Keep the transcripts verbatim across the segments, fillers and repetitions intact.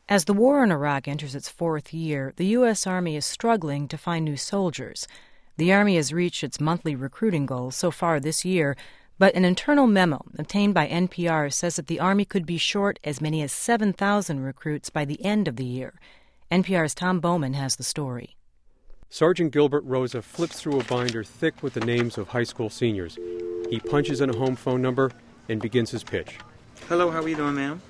As the war in Iraq enters its fourth year, the U S. Army is struggling to find new soldiers. The Army has reached its monthly recruiting goal so far this year, but an internal memo obtained by N P R says that the Army could be short as many as seven thousand recruits by the end of the year. N P R's Tom Bowman has the story. Sergeant Gilbert Rosa flips through a binder thick with the names of high school seniors. He punches in a home phone number and begins his pitch. Hello, how are you doing, ma'am?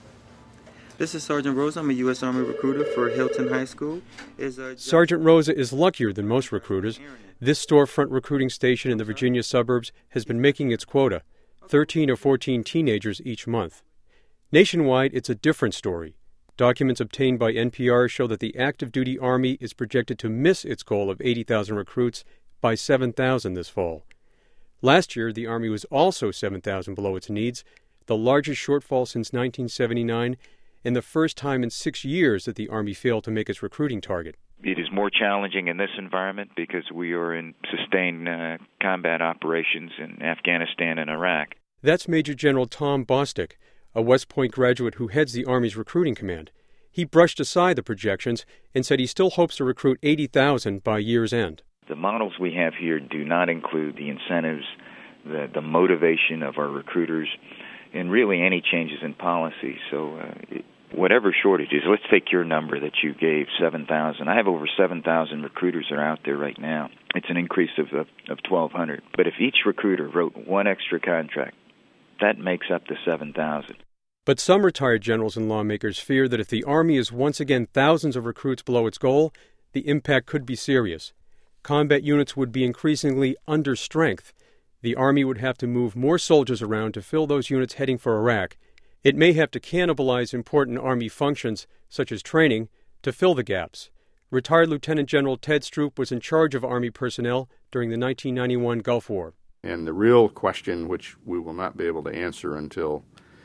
This is Sergeant Rosa. I'm a U S. Army recruiter for Hilton High School. Is, uh, Sergeant Rosa is luckier than most recruiters. This storefront recruiting station in the Virginia suburbs has been making its quota, thirteen or fourteen teenagers each month. Nationwide, it's a different story. Documents obtained by N P R show that the active duty Army is projected to miss its goal of eighty thousand recruits by seven thousand this fall. Last year, the Army was also seven thousand below its needs, the largest shortfall since nineteen seventy-nine, and the first time in six years that the Army failed to make its recruiting target. It is more challenging in this environment because we are in sustained uh, combat operations in Afghanistan and Iraq. That's Major General Tom Bostic, a West Point graduate who heads the Army's recruiting command. He brushed aside the projections and said he still hopes to recruit eighty thousand by year's end. The models we have here do not include the incentives, the, the motivation of our recruiters, and really any changes in policy. So uh, it, whatever shortages, let's take your number that you gave, seven thousand. I have over seven thousand recruiters that are out there right now. It's an increase of, of, of twelve hundred. But if each recruiter wrote one extra contract, that makes up the seven thousand. But some retired generals and lawmakers fear that if the Army is once again thousands of recruits below its goal, the impact could be serious. Combat units would be increasingly under strength. The Army would have to move more soldiers around to fill those units heading for Iraq. It may have to cannibalize important Army functions, such as training, to fill the gaps. Retired Lieutenant General Ted Stroop was in charge of Army personnel during the nineteen ninety-one Gulf War. And the real question, which we will not be able to answer until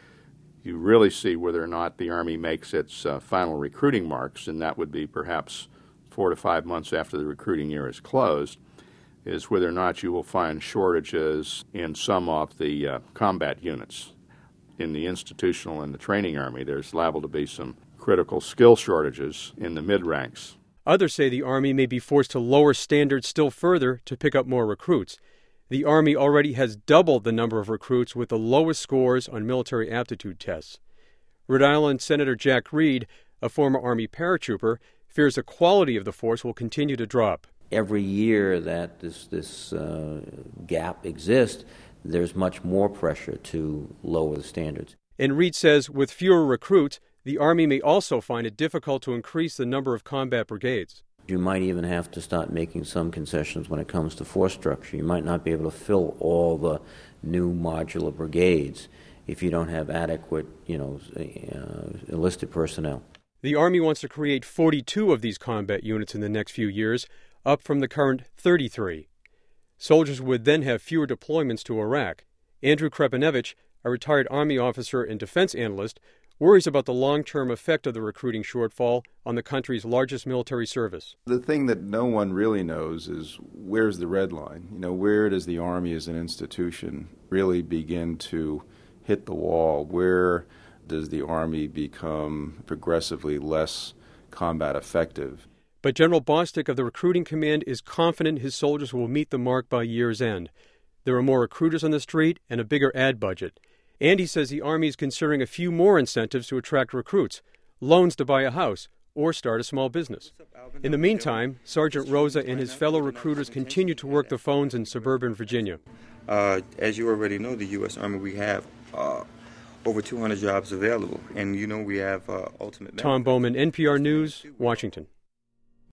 you really see whether or not the Army makes its uh, final recruiting marks, and that would be perhaps four to five months after the recruiting year is closed, is whether or not you will find shortages in some of the uh, combat units. In the institutional and the training Army, there's liable to be some critical skill shortages in the mid-ranks. Others say the Army may be forced to lower standards still further to pick up more recruits. The Army already has doubled the number of recruits with the lowest scores on military aptitude tests. Rhode Island Senator Jack Reed, a former Army paratrooper, fears the quality of the force will continue to drop. Every year that this, this uh, gap exists, there's much more pressure to lower the standards. And Reed says with fewer recruits, the Army may also find it difficult to increase the number of combat brigades. You might even have to start making some concessions when it comes to force structure. You might not be able to fill all the new modular brigades if you don't have adequate, you know, uh, enlisted personnel. The Army wants to create forty-two of these combat units in the next few years, up from the current thirty-three. Soldiers would then have fewer deployments to Iraq. Andrew Krepanevich, a retired Army officer and defense analyst, worries about the long-term effect of the recruiting shortfall on the country's largest military service. The thing that no one really knows is where's the red line? You know, where does the Army as an institution really begin to hit the wall? Where does the Army become progressively less combat effective? But General Bostic of the Recruiting Command is confident his soldiers will meet the mark by year's end. There are more recruiters on the street and a bigger ad budget. And he says the Army is considering a few more incentives to attract recruits, loans to buy a house, or start a small business. In the meantime, Sergeant Rosa and his fellow recruiters continue to work the phones in suburban Virginia. Uh, as you already know, the U S. Army, we have uh, over two hundred jobs available. And, you know, we have uh, ultimate... Tom Bowman, N P R News, Washington.